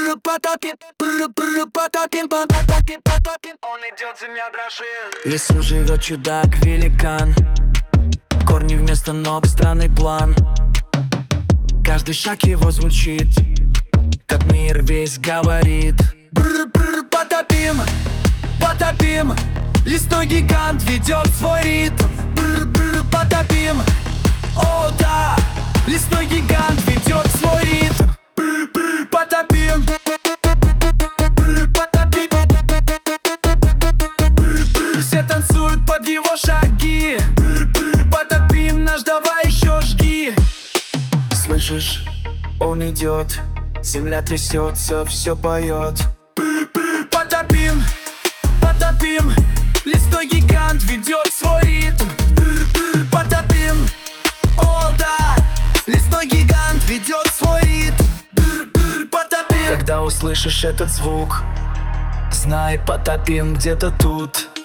Потапим, потапим, потапим, потапим. Он идет, земля дрожит. В лесу живет чудак-великан. Корни вместо ног, странный план. Каждый шаг его звучит, как мир весь говорит. Потапим, потапим. Лесной гигант ведет свой ритм. Потапим, о да. Лесной гигант ведет свой ритм. Потапим, потапим. Все танцуют под его шаги. Потапим наш, давай еще жги. Слышишь, он идет, земля трясется, все поет. Потапим, потапим. Лесной гигант ведет свой ритм. Потапим, о да. Лесной гигант ведет свой ритм. Потапим. Когда услышишь этот звук, знай, потапим где-то тут.